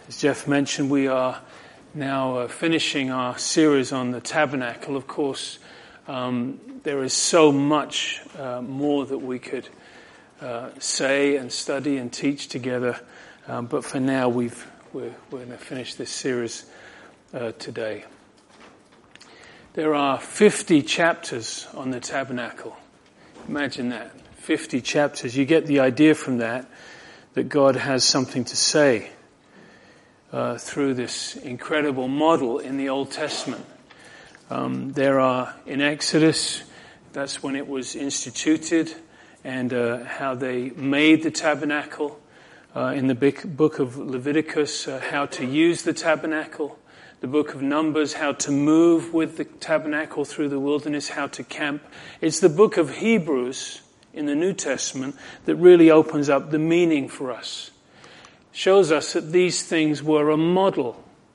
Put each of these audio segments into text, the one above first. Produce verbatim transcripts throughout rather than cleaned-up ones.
As Jeff mentioned, we are now uh, finishing our series on the tabernacle. Of course, um, there is so much uh, more that we could uh, say and study and teach together. Um, but for now, we've, we're, we're going to finish this series uh, today. There are fifty chapters on the tabernacle. Imagine that. fifty chapters. You get the idea from that, that God has something to say Uh, through this incredible model in the Old Testament. Um, there are, in Exodus, that's when it was instituted, and uh, how they made the tabernacle. Uh, in the big book of Leviticus, uh, how to use the tabernacle. The book of Numbers, how to move with the tabernacle through the wilderness, how to camp. It's the book of Hebrews in the New Testament that really opens up the meaning for us. Shows us that these things were a model.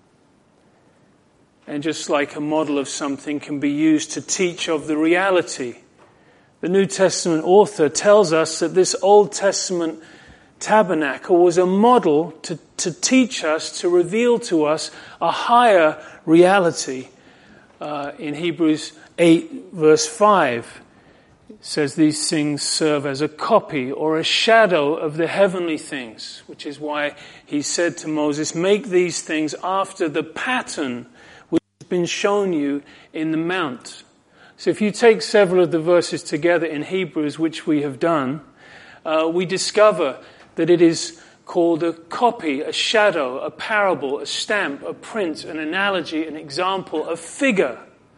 And just like a model of something can be used to teach of the reality, the New Testament author tells us that this Old Testament tabernacle was a model to, to teach us, to reveal to us a higher reality. Uh, in Hebrews eight verse five, it says these things serve as a copy or a shadow of the heavenly things, which is why he said to Moses, make these things after the pattern which has been shown you in the mount. So if you take several of the verses together in Hebrews, which we have done, uh, we discover that it is called a copy, a shadow, a parable, a stamp, a print, an analogy, an example, a figure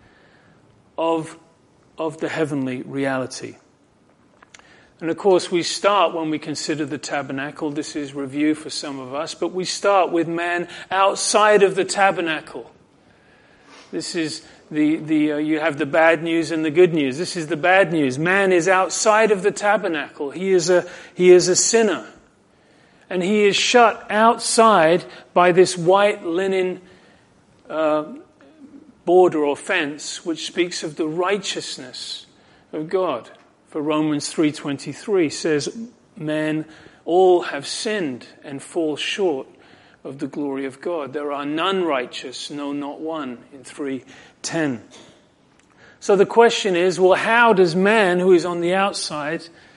of of the heavenly reality. And of course we start when we consider the tabernacle. This is review for some of us, but we start with man outside of the tabernacle. This is the, the uh, you have the bad news and the good news. This is the bad news. Man is outside of the tabernacle. He is a, he is a sinner. And he is shut outside by this white linen uh, border or fence, which speaks of the righteousness of God. For Romans three twenty-three says, men all have sinned and fall short of the glory of God. There are none righteous, no, not one, in three ten. So the question is, well, how does man who is on the outside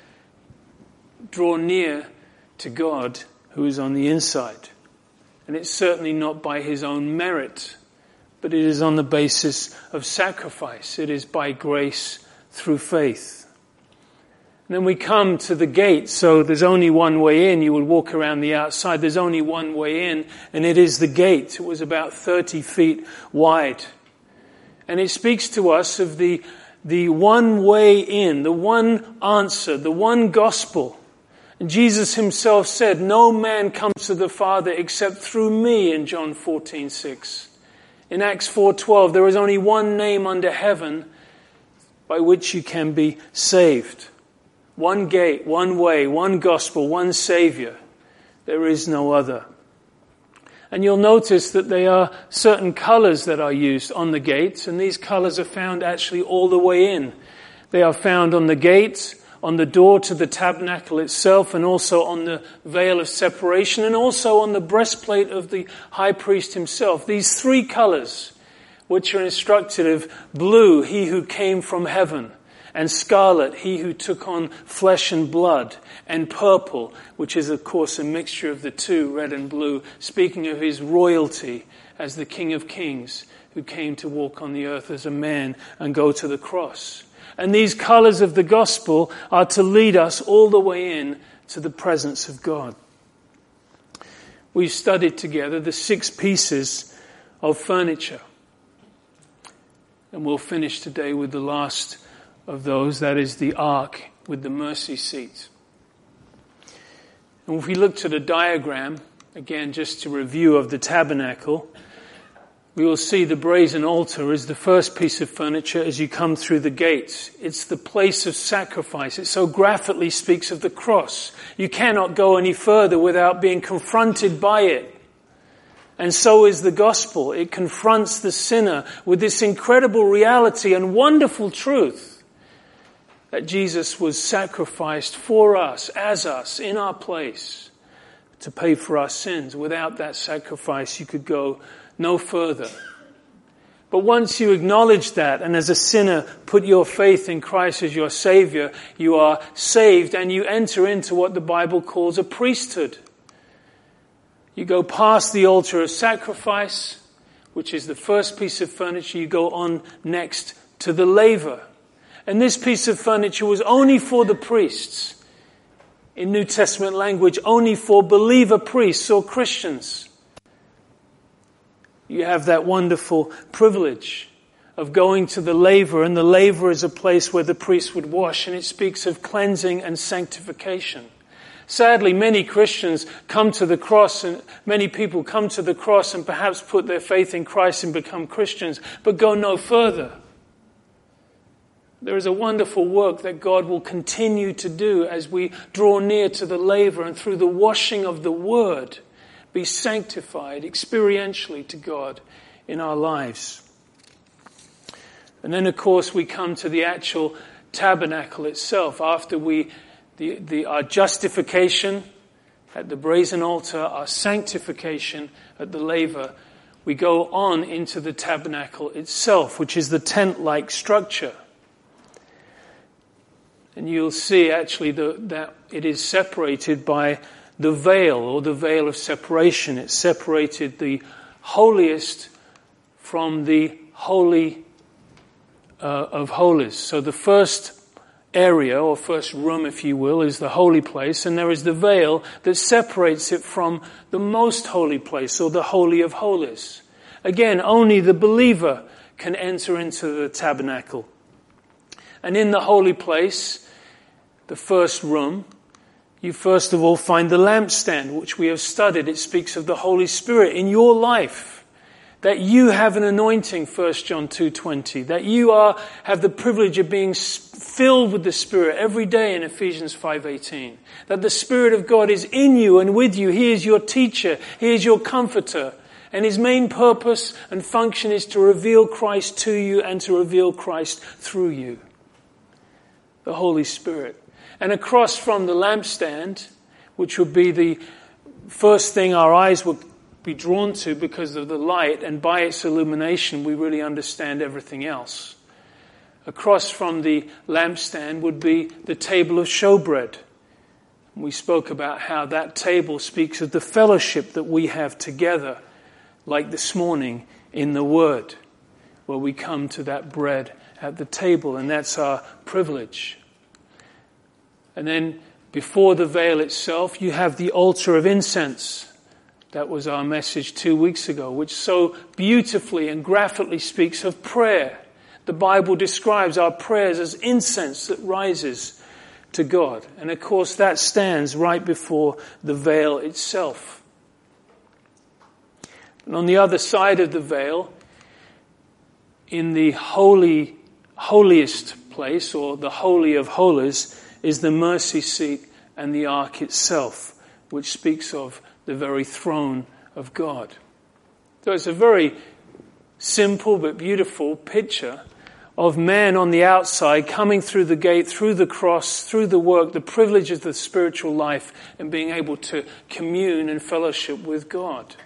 draw near to God who is on the inside? And it's certainly not by his own merit, but it is on the basis of sacrifice. It is by grace through faith. And then we come to the gate. So there's only one way in. You would walk around the outside. There's only one way in, and it is the gate. It was about thirty feet wide. And it speaks to us of the, the one way in, the one answer, the one gospel. And Jesus himself said, no man comes to the Father except through me, in John fourteen six. In Acts four twelve, there is only one name under heaven by which you can be saved. One gate, one way, one gospel, one Savior. There is no other. And you'll notice that there are certain colors that are used on the gates, and these colors are found actually all the way in. They are found on the gates, on the door to the tabernacle itself, and also on the veil of separation, and also on the breastplate of the high priest himself. These three colors, which are instructive of blue, he who came from heaven, and scarlet, he who took on flesh and blood, and purple, which is of course a mixture of the two, red and blue, speaking of his royalty as the King of Kings, who came to walk on the earth as a man and go to the cross. And these colors of the gospel are to lead us all the way in to the presence of God. We've studied together the six pieces of furniture. And we'll finish today with the last of those, that is the ark with the mercy seat. And if we looked at a diagram, again just to review of the tabernacle, we will see the brazen altar is the first piece of furniture as you come through the gates. It's the place of sacrifice. It so graphically speaks of the cross. You cannot go any further without being confronted by it. And so is the gospel. It confronts the sinner with this incredible reality and wonderful truth that Jesus was sacrificed for us, as us, in our place, to pay for our sins. Without that sacrifice, you could go no further. But once you acknowledge that, and as a sinner put your faith in Christ as your Savior, you are saved and you enter into what the Bible calls a priesthood. You go past the altar of sacrifice, which is the first piece of furniture. You go on next to the laver. And this piece of furniture was only for the priests. In New Testament language, only for believer priests or Christians. You have that wonderful privilege of going to the laver, and the laver is a place where the priest would wash, and it speaks of cleansing and sanctification. Sadly, many Christians come to the cross, and many people come to the cross and perhaps put their faith in Christ and become Christians, but go no further. There is a wonderful work that God will continue to do as we draw near to the laver and through the washing of the Word be sanctified experientially to God in our lives. And then, of course, we come to the actual tabernacle itself. After we, the, the, our justification at the brazen altar, our sanctification at the laver, we go on into the tabernacle itself, which is the tent-like structure. And you'll see actually the, that it is separated by the veil, or the veil of separation. It separated the holiest from the holy uh, of holies. So the first area, or first room, if you will, is the holy place, and there is the veil that separates it from the most holy place, or the holy of holies. Again, only the believer can enter into the tabernacle. And in the holy place, the first room, you first of all find the lampstand, which we have studied. It speaks of the Holy Spirit in your life. That you have an anointing, First John two twenty. That you are have the privilege of being filled with the Spirit every day in Ephesians five eighteen. That the Spirit of God is in you and with you. He is your teacher. He is your comforter. And His main purpose and function is to reveal Christ to you and to reveal Christ through you. The Holy Spirit. And across from the lampstand, which would be the first thing our eyes would be drawn to because of the light, and by its illumination we really understand everything else. Across from the lampstand would be the table of showbread. We spoke about how that table speaks of the fellowship that we have together, like this morning in the Word, where we come to that bread at the table, and that's our privilege. And then before the veil itself, you have the altar of incense. That was our message two weeks ago, which so beautifully and graphically speaks of prayer. The Bible describes our prayers as incense that rises to God. And of course that stands right before the veil itself. And on the other side of the veil, in the holy, holiest place, or the Holy of Holies, is the mercy seat and the ark itself, which speaks of the very throne of God. So it's a very simple but beautiful picture of man on the outside coming through the gate, through the cross, through the work, the privilege of the spiritual life, and being able to commune and fellowship with God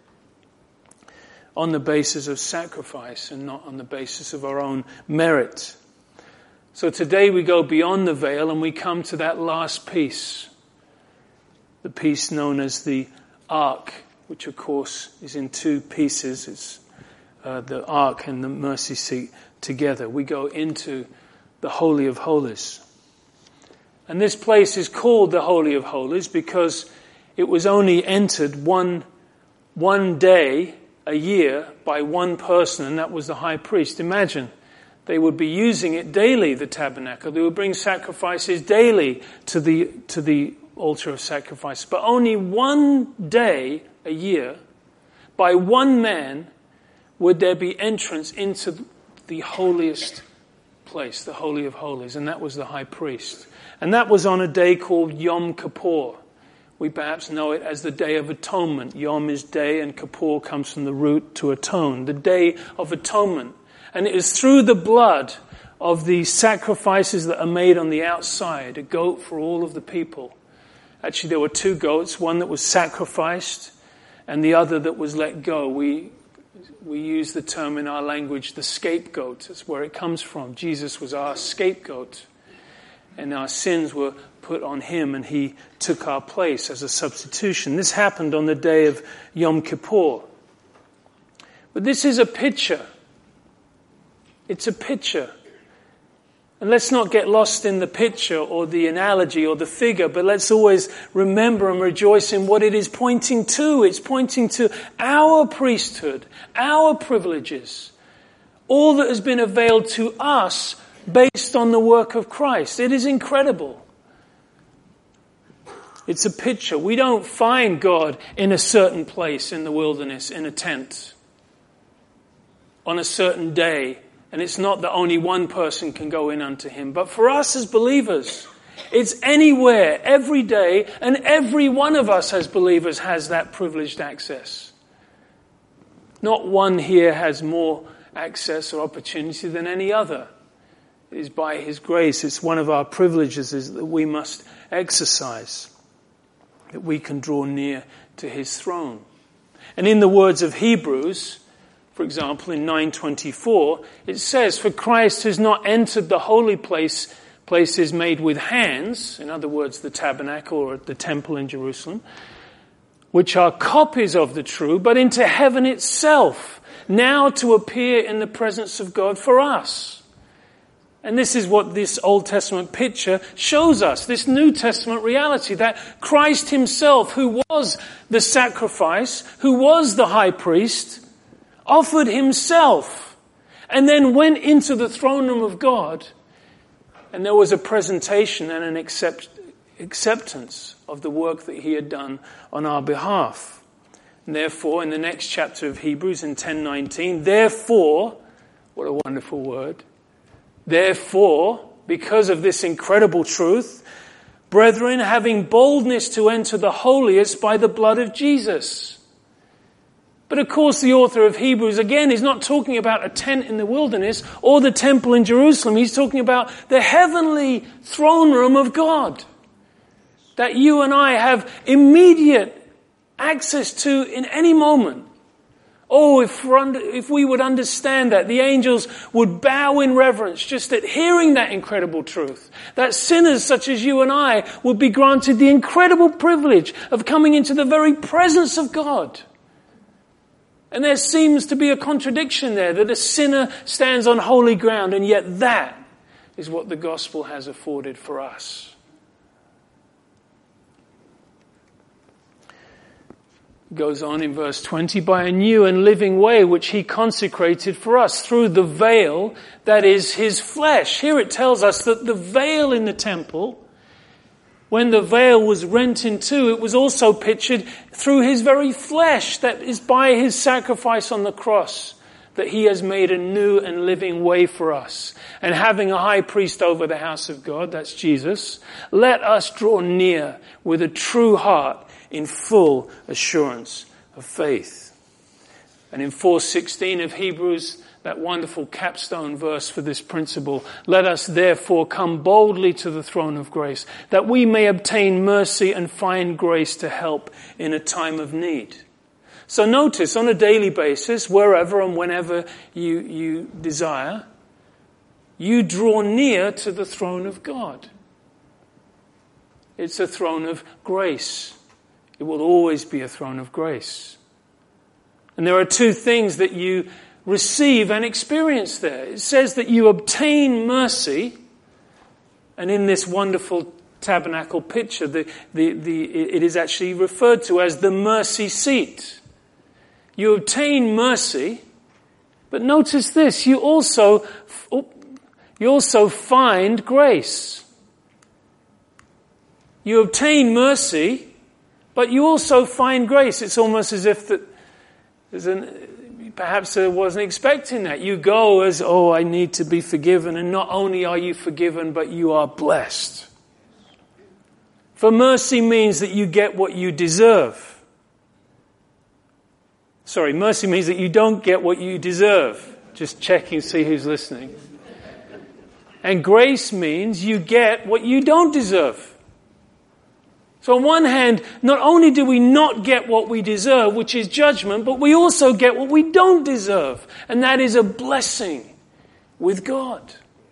on the basis of sacrifice and not on the basis of our own merit. So today we go beyond the veil and we come to that last piece, the piece known as the ark, which of course is in two pieces. It's uh, the ark and the mercy seat together. We go into the Holy of Holies. And this place is called the Holy of Holies because it was only entered one, one day a year by one person, and that was the high priest. Imagine. They would be using it daily, the tabernacle. They would bring sacrifices daily to the to the altar of sacrifice. But only one day a year, by one man, would there be entrance into the holiest place, the Holy of Holies, and that was the high priest. And that was on a day called Yom Kippur. We perhaps know it as the Day of Atonement. Yom is day, and Kippur comes from the root to atone. The Day of Atonement. And it is through the blood of the sacrifices that are made on the outside, a goat for all of the people, Actually, there were two goats, one that was sacrificed and the other that was let go. We we use the term in our language, the scapegoat. That's where it comes from. Jesus was our scapegoat, and our sins were put on him, and he took our place as a substitution. This happened on the day of Yom Kippur. But this is a picture. It's a picture. And let's not get lost in the picture or the analogy or the figure, but let's always remember and rejoice in what it is pointing to. It's pointing to our priesthood, our privileges, all that has been availed to us based on the work of Christ. It is incredible. It's a picture. We don't find God in a certain place in the wilderness, in a tent, on a certain day. And it's not that only one person can go in unto him. But for us as believers, it's anywhere, every day, and every one of us as believers has that privileged access. Not one here has more access or opportunity than any other. It is by his grace. It's one of our privileges is that we must exercise, that we can draw near to his throne. And in the words of Hebrews, for example, in nine twenty-four, it says, "For Christ has not entered the holy place, places made with hands," in other words, the tabernacle or the temple in Jerusalem, "which are copies of the true, but into heaven itself, now to appear in the presence of God for us." And this is what this Old Testament picture shows us, this New Testament reality, that Christ himself, who was the sacrifice, who was the high priest, offered himself and then went into the throne room of God, and there was a presentation and an accept, acceptance of the work that he had done on our behalf. And therefore, in the next chapter of Hebrews in ten nineteen, therefore, what a wonderful word, therefore, because of this incredible truth, brethren, having boldness to enter the holiest by the blood of Jesus. But of course the author of Hebrews again is not talking about a tent in the wilderness or the temple in Jerusalem. He's talking about the heavenly throne room of God that you and I have immediate access to in any moment. Oh, if, we're under, if we would understand that, the angels would bow in reverence just at hearing that incredible truth. That sinners such as you and I would be granted the incredible privilege of coming into the very presence of God. And there seems to be a contradiction there, that a sinner stands on holy ground, and yet that is what the gospel has afforded for us. It goes on in verse twenty, "By a new and living way which he consecrated for us through the veil that is his flesh." Here it tells us that the veil in the temple, when the veil was rent in two, it was also pictured through his very flesh, that is by his sacrifice on the cross, that he has made a new and living way for us. And having a high priest over the house of God, that's Jesus, let us draw near with a true heart in full assurance of faith. And in four sixteen of Hebrews, that wonderful capstone verse for this principle, "Let us therefore come boldly to the throne of grace, that we may obtain mercy and find grace to help in a time of need." So notice, on a daily basis, wherever and whenever you, you desire, you draw near to the throne of God. It's a throne of grace. It will always be a throne of grace. And there are two things that you receive and experience there. It says that you obtain mercy, and in this wonderful tabernacle picture, the, the, the, it is actually referred to as the mercy seat. You obtain mercy, but notice this, you also, you also find grace. You obtain mercy, but you also find grace. It's almost as if that there's an, perhaps I wasn't expecting that. You go as, oh, I need to be forgiven. And not only are you forgiven, but you are blessed. For mercy means that you get what you deserve. Sorry, mercy means that you don't get what you deserve. Just checking, see who's listening. And grace means you get what you don't deserve. So on one hand, not only do we not get what we deserve, which is judgment, but we also get what we don't deserve. And that is a blessing with God.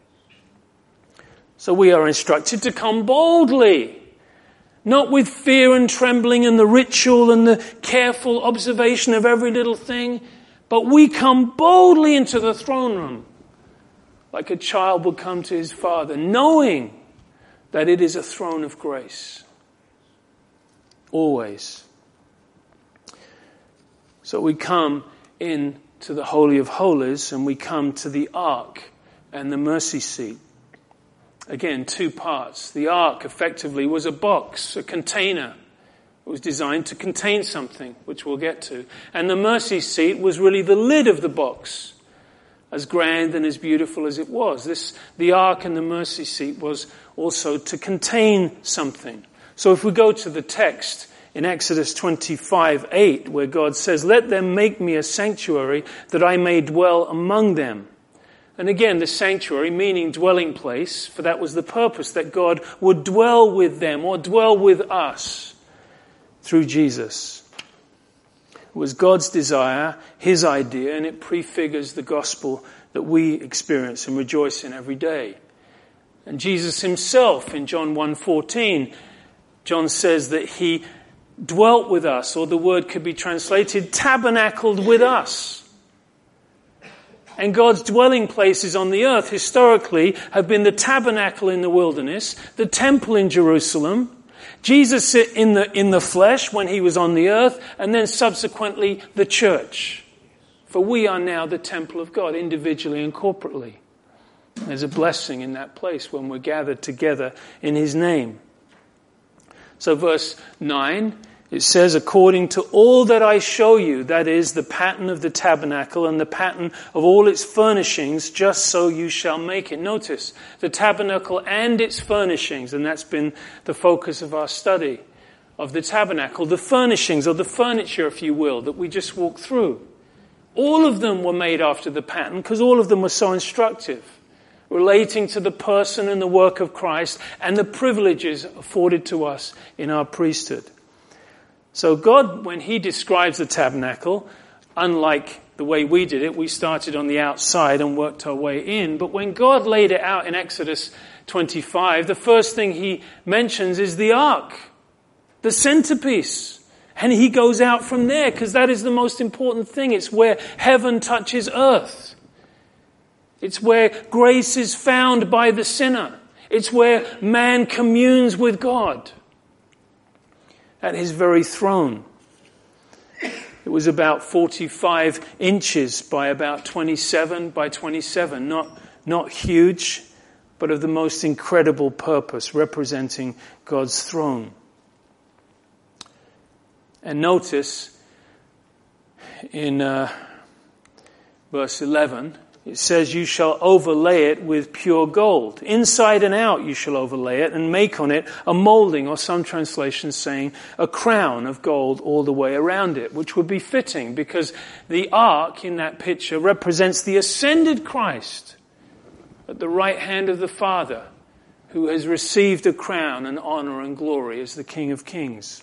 So we are instructed to come boldly, not with fear and trembling and the ritual and the careful observation of every little thing, but we come boldly into the throne room, like a child would come to his father, knowing that it is a throne of grace. Always. So we come in to the Holy of Holies and we come to the ark and the mercy seat. Again, two parts. The ark effectively was a box, a container. It was designed to contain something, which we'll get to. And the mercy seat was really the lid of the box, as grand and as beautiful as it was. This, the ark and the mercy seat was also to contain something. So if we go to the text in Exodus twenty-five eight, where God says, "Let them make me a sanctuary that I may dwell among them." And again, the sanctuary meaning dwelling place, for that was the purpose, that God would dwell with them or dwell with us through Jesus. It was God's desire, his idea, and it prefigures the gospel that we experience and rejoice in every day. And Jesus himself in John one fourteen, John says that he dwelt with us, or the word could be translated tabernacled with us. And God's dwelling places on the earth historically have been the tabernacle in the wilderness, the temple in Jerusalem, Jesus in the, in the flesh when he was on the earth, and then subsequently the church. For we are now the temple of God, individually and corporately. There's a blessing in that place when we're gathered together in his name. So verse nine, it says, "According to all that I show you," that is the pattern of the tabernacle and the pattern of all its furnishings, "just so you shall make it." Notice, the tabernacle and its furnishings, and that's been the focus of our study of the tabernacle. The furnishings, or the furniture, if you will, that we just walked through. All of them were made after the pattern because all of them were so instructive, relating to the person and the work of Christ and the privileges afforded to us in our priesthood. So God, when he describes the tabernacle, unlike the way we did it, we started on the outside and worked our way in. But when God laid it out in Exodus twenty-five, the first thing he mentions is the ark, the centerpiece. And he goes out from there because that is the most important thing. It's where heaven touches earth. It's where grace is found by the sinner. It's where man communes with God at his very throne. It was about forty-five inches by about twenty-seven by twenty-seven. Not, not huge, but of the most incredible purpose, representing God's throne. And notice in uh, verse eleven, it says, "You shall overlay it with pure gold. Inside and out you shall overlay it and make on it a molding," or some translations saying a crown of gold all the way around it, which would be fitting because the ark in that picture represents the ascended Christ at the right hand of the Father, who has received a crown and honor and glory as the King of Kings.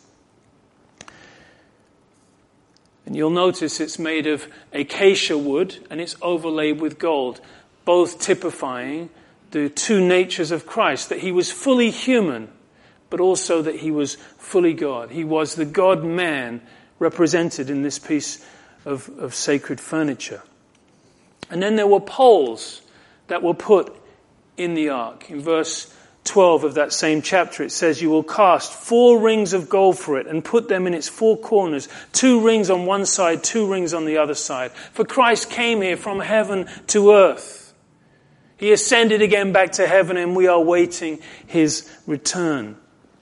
And you'll notice it's made of acacia wood and it's overlaid with gold, both typifying the two natures of Christ, that he was fully human, but also that he was fully God. He was the God-man represented in this piece of, of sacred furniture. And then there were poles that were put in the ark. In verse twelve of that same chapter, it says, "You will cast four rings of gold for it and put them in its four corners, two rings on one side, two rings on the other side. For Christ came here from heaven to earth. He ascended again back to heaven and we are waiting his return."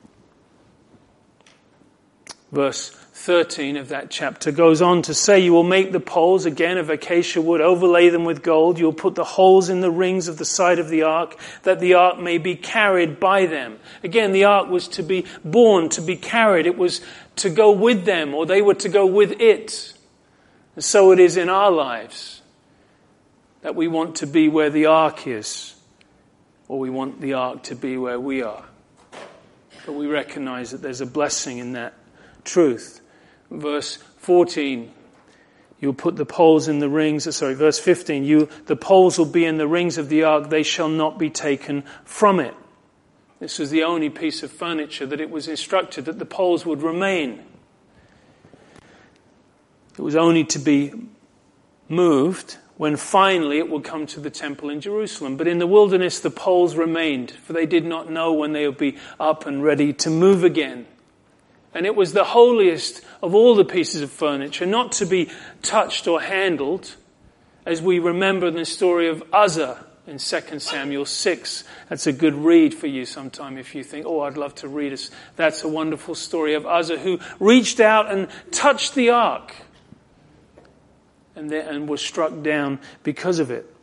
Verse thirteen of that chapter goes on to say, "You will make the poles, again of acacia wood, overlay them with gold. You will put the holes in the rings of the side of the ark, that the ark may be carried by them." Again, the ark was to be borne, to be carried. It was to go with them, or they were to go with it. And so it is in our lives, that we want to be where the ark is, or we want the ark to be where we are. But we recognize that there's a blessing in that truth. Verse fourteen, you'll put the poles in the rings, sorry, verse fifteen, you, the poles will be in the rings of the ark, they shall not be taken from it. This was the only piece of furniture that it was instructed that the poles would remain. It was only to be moved when finally it would come to the temple in Jerusalem. But in the wilderness the poles remained, for they did not know when they would be up and ready to move again. And it was the holiest of all the pieces of furniture, not to be touched or handled, as we remember in the story of Uzzah in Second Samuel six. That's a good read for you sometime if you think, oh, I'd love to read it. That's a wonderful story of Uzzah who reached out and touched the ark and, then, and was struck down because of it.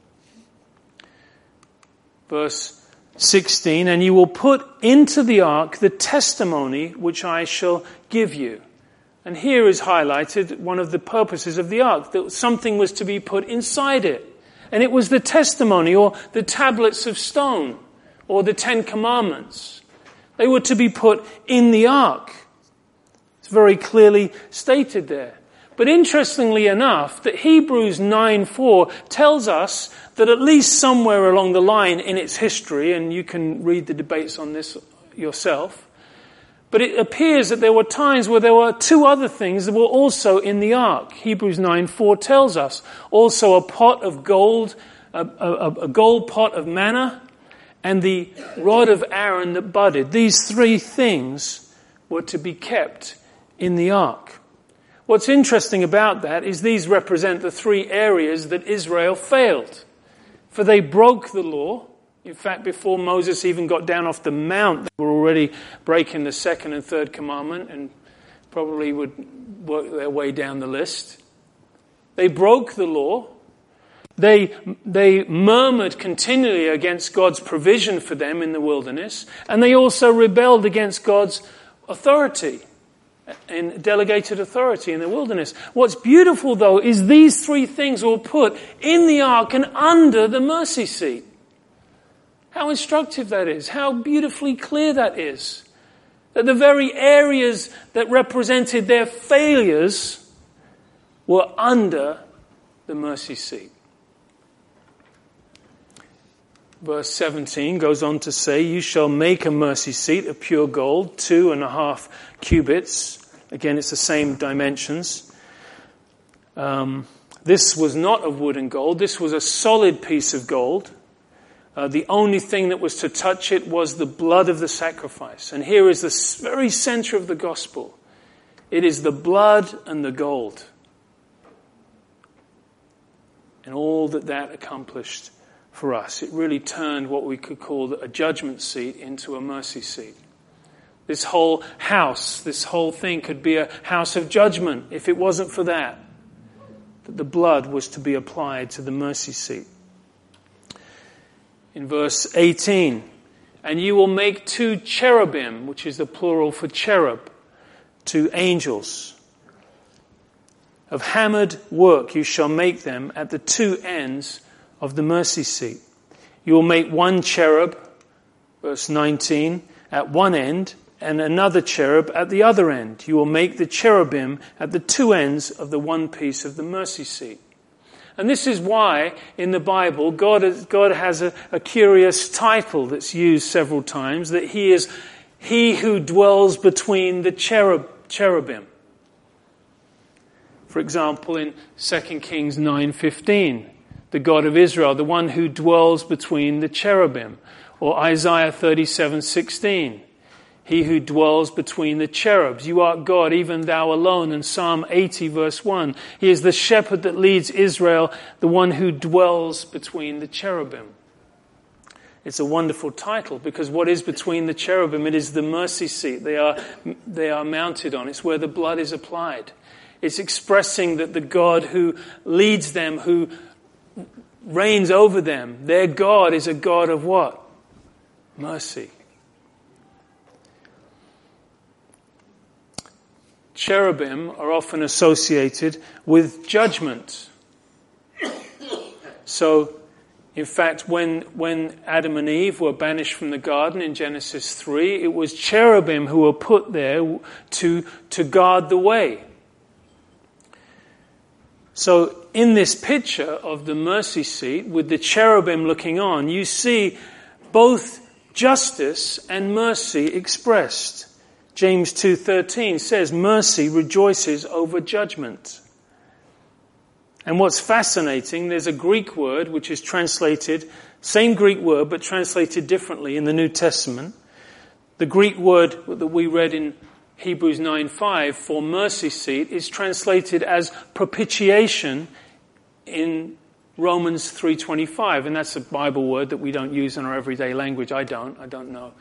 Verse sixteen, and you will put into the ark the testimony which I shall give you. And here is highlighted one of the purposes of the ark, that something was to be put inside it. And it was the testimony, or the tablets of stone, or the Ten Commandments. They were to be put in the ark. It's very clearly stated there. But interestingly enough, that Hebrews nine four tells us that at least somewhere along the line in its history, and you can read the debates on this yourself, but it appears that there were times where there were two other things that were also in the ark. Hebrews nine four tells us also a pot of gold, a, a, a gold pot of manna, and the rod of Aaron that budded. These three things were to be kept in the ark. What's interesting about that is these represent the three areas that Israel failed. For they broke the law. In fact, before Moses even got down off the mount, they were already breaking the second and third commandment and probably would work their way down the list. They broke the law. They, they murmured continually against God's provision for them in the wilderness. And they also rebelled against God's authority, in delegated authority in the wilderness. What's beautiful, though, is these three things were put in the ark and under the mercy seat. How instructive that is. How beautifully clear that is. That the very areas that represented their failures were under the mercy seat. Verse seventeen goes on to say, you shall make a mercy seat of pure gold, two and a half cubits. Again, it's the same dimensions. Um, this was not of wood and gold. This was a solid piece of gold. Uh, the only thing that was to touch it was the blood of the sacrifice. And here is the very center of the gospel. It is the blood and the gold. And all that that accomplished for us. It really turned what we could call a judgment seat into a mercy seat. This whole house, this whole thing could be a house of judgment if it wasn't for that. That the blood was to be applied to the mercy seat. In verse eighteen, and you will make two cherubim, which is the plural for cherub, two angels. Of hammered work you shall make them at the two ends of the mercy seat. You will make one cherub, verse nineteen, at one end, and another cherub at the other end. You will make the cherubim at the two ends of the one piece of the mercy seat. And this is why in the Bible God has, God has a, a curious title that's used several times, that he is he who dwells between the cherub, cherubim. For example, in Second Kings nine fifteen, the God of Israel, the one who dwells between the cherubim. Or Isaiah thirty-seven sixteen, he who dwells between the cherubs. You art God, even thou alone. And Psalm eighty verse one, he is the shepherd that leads Israel, the one who dwells between the cherubim. It's a wonderful title, because what is between the cherubim? It is the mercy seat they are, they are mounted on. It's where the blood is applied. It's expressing that the God who leads them, who reigns over them, their God is a God of what? Mercy. Cherubim are often associated with judgment. So, In fact, when, when Adam and Eve were banished from the garden in Genesis three, it was cherubim who were put there to, to guard the way. So in this picture of the mercy seat with the cherubim looking on, you see both justice and mercy expressed. James two thirteen says, mercy rejoices over judgment. And what's fascinating, there's a Greek word which is translated, same Greek word, but translated differently in the New Testament. The Greek word that we read in Hebrews nine five for mercy seat is translated as propitiation in Romans three twenty-five. And that's a Bible word that we don't use in our everyday language. I don't. I don't know.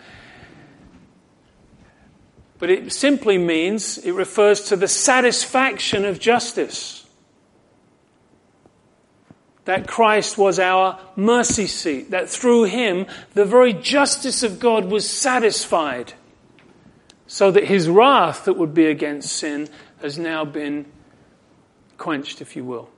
But it simply means, it refers to the satisfaction of justice. That Christ was our mercy seat, that through him the very justice of God was satisfied, so that his wrath that would be against sin has now been quenched, if you will.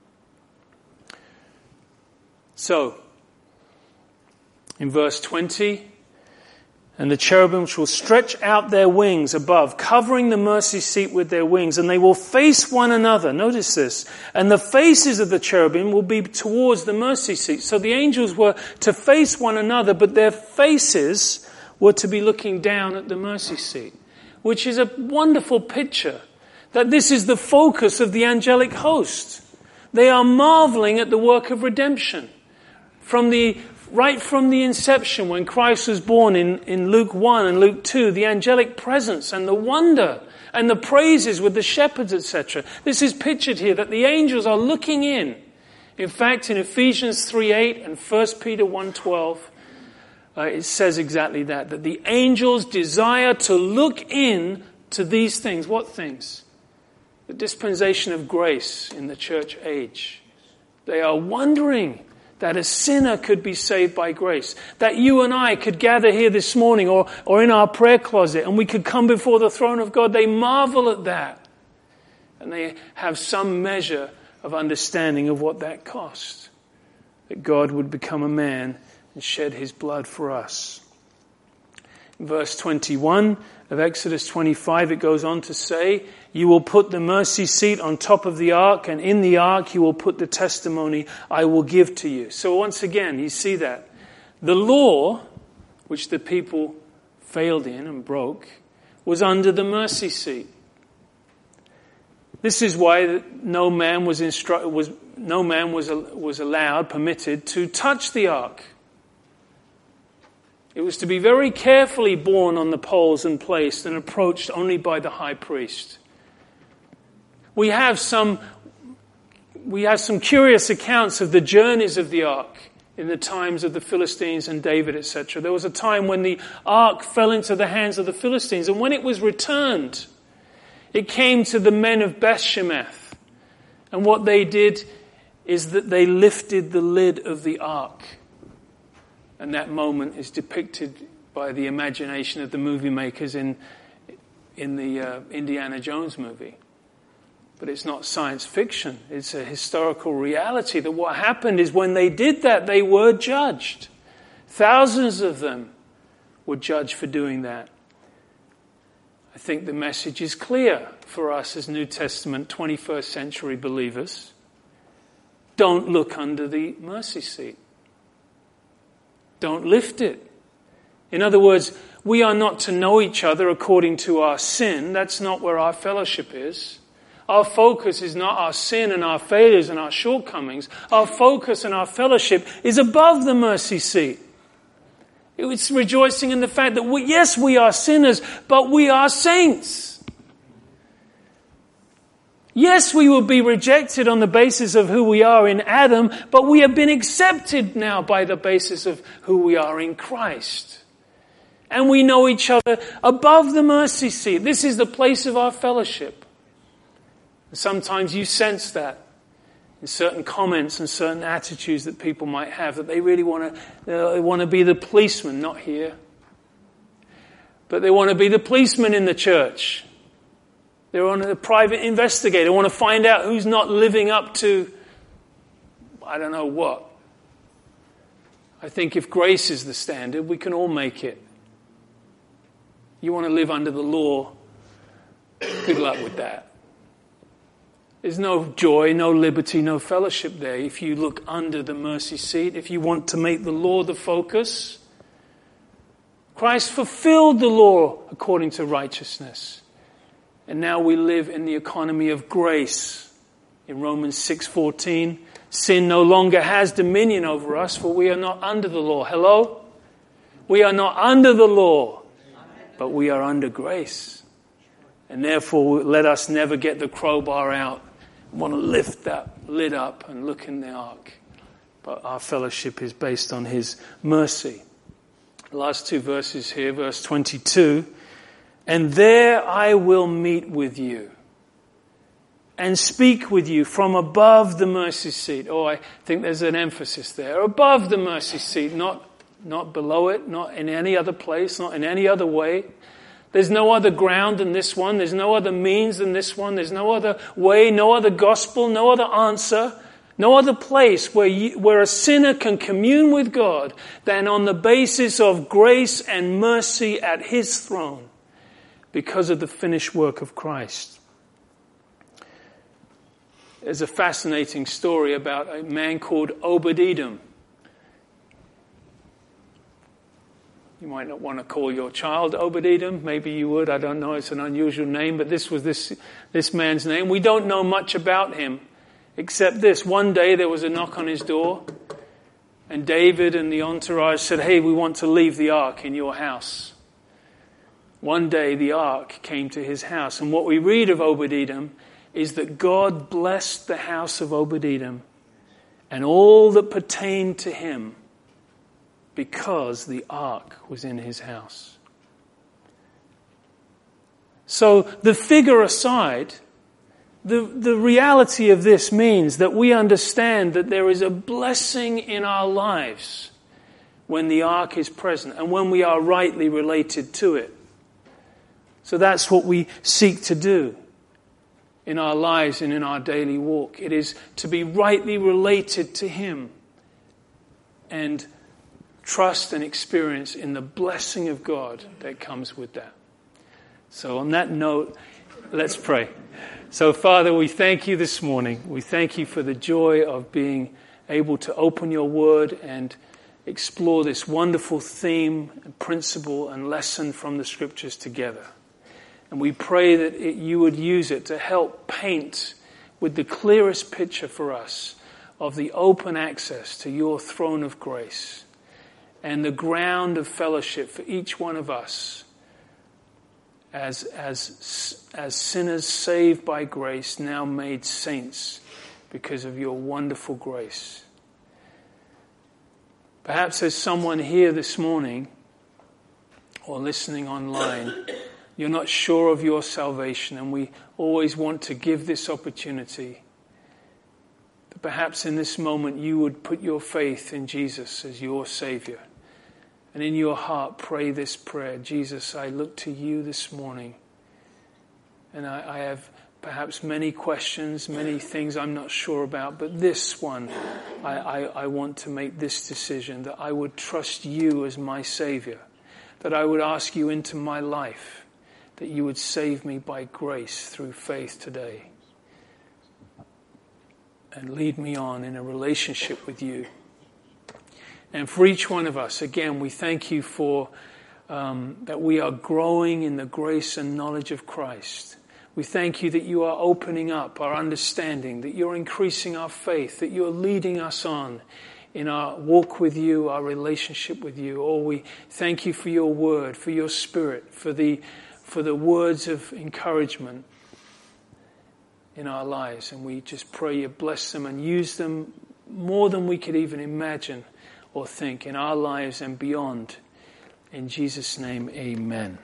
So, in verse twenty, and the cherubim shall stretch out their wings above, covering the mercy seat with their wings, and they will face one another. Notice this. And the faces of the cherubim will be towards the mercy seat. So the angels were to face one another, but their faces were to be looking down at the mercy seat, which is a wonderful picture that this is the focus of the angelic host. They are marveling at the work of redemption. From the Right from the inception, when Christ was born in, in Luke one and Luke two, the angelic presence and the wonder and the praises with the shepherds, et cetera. This is pictured here, that the angels are looking in. In fact, in Ephesians three eight and First Peter one twelve, uh, it says exactly that, that the angels desire to look in to these things. What things? The dispensation of grace in the church age. They are wondering that a sinner could be saved by grace. That you and I could gather here this morning or, or in our prayer closet and we could come before the throne of God. They marvel at that. And they have some measure of understanding of what that cost. That God would become a man and shed his blood for us. In verse twenty-one of Exodus twenty-five, it goes on to say, you will put the mercy seat on top of the ark, and in the ark you will put the testimony I will give to you. So once again, you see that. The law, which the people failed in and broke, was under the mercy seat. This is why no man was instru- was no man was was allowed, permitted to touch the ark. It was to be very carefully borne on the poles and placed and approached only by the high priest. We have some we have some curious accounts of the journeys of the ark in the times of the Philistines and David, et cetera. There was a time when the ark fell into the hands of the Philistines, and when it was returned, it came to the men of Beth-Shemesh. And what they did is that they lifted the lid of the ark. And that moment is depicted by the imagination of the movie makers in in the uh, Indiana Jones movie. But it's not science fiction. It's a historical reality that what happened is when they did that, they were judged. Thousands of them were judged for doing that. I think the message is clear for us as New Testament twenty-first century believers. Don't look under the mercy seat. Don't lift it. In other words, we are not to know each other according to our sin. That's not where our fellowship is. Our focus is not our sin and our failures and our shortcomings. Our focus and our fellowship is above the mercy seat. It's rejoicing in the fact that, we, yes, we are sinners, but we are saints. Yes, we will be rejected on the basis of who we are in Adam, but we have been accepted now by the basis of who we are in Christ. And we know each other above the mercy seat. This is the place of our fellowship. Sometimes you sense that in certain comments and certain attitudes that people might have, that they really want to they want to be the policeman, not here. But they want to be the policeman in the church. They want a private investigator. They want to find out who's not living up to, I don't know what. I think if grace is the standard, we can all make it. You want to live under the law, good luck with that. There's no joy, no liberty, no fellowship there if you look under the mercy seat, if you want to make the law the focus. Christ fulfilled the law according to righteousness. And now we live in the economy of grace. In Romans six fourteen, sin no longer has dominion over us, for we are not under the law. Hello? We are not under the law, but we are under grace. And therefore, let us never get the crowbar out and want to lift that lid up and look in the ark. But our fellowship is based on His mercy. The last two verses here, verse twenty-two. And there I will meet with you and speak with you from above the mercy seat. Oh, I think there's an emphasis there. Above the mercy seat, not, not below it, not in any other place, not in any other way. There's no other ground than this one. There's no other means than this one. There's no other way, no other gospel, no other answer, no other place where you, where a sinner can commune with God than on the basis of grace and mercy at His throne because of the finished work of Christ. There's a fascinating story about a man called Obed-Edom. You might not want to call your child Obed-Edom. Maybe you would. I don't know. It's an unusual name, but this was this, this man's name. We don't know much about him except this. One day there was a knock on his door, and David and the entourage said, hey, we want to leave the ark in your house. One day the ark came to his house, and what we read of Obed-Edom is that God blessed the house of Obed-Edom and all that pertained to him because the ark was in his house. So the figure aside, the, the reality of this means that we understand that there is a blessing in our lives when the ark is present and when we are rightly related to it. So that's what we seek to do in our lives and in our daily walk. It is to be rightly related to Him and trust and experience in the blessing of God that comes with that. So on that note, let's pray. So Father, we thank you this morning. We thank you for the joy of being able to open your word and explore this wonderful theme and principle and lesson from the scriptures together. And we pray that it, you would use it to help paint with the clearest picture for us of the open access to your throne of grace and the ground of fellowship for each one of us as, as, as sinners saved by grace, now made saints because of your wonderful grace. Perhaps there's someone here this morning or listening online. You're not sure of your salvation, and we always want to give this opportunity. But perhaps in this moment you would put your faith in Jesus as your Savior. And in your heart pray this prayer. Jesus, I look to you this morning. And I, I have perhaps many questions, many things I'm not sure about. But this one, I, I, I want to make this decision, that I would trust you as my Savior. That I would ask you into my life. That you would save me by grace through faith today. And lead me on in a relationship with you. And for each one of us, again, we thank you for um, that we are growing in the grace and knowledge of Christ. We thank you that you are opening up our understanding, that you're increasing our faith, that you're leading us on in our walk with you, our relationship with you. Oh, we thank you for your word, for your spirit, for the for the words of encouragement in our lives. And we just pray you bless them and use them more than we could even imagine or think in our lives and beyond. In Jesus' name, amen.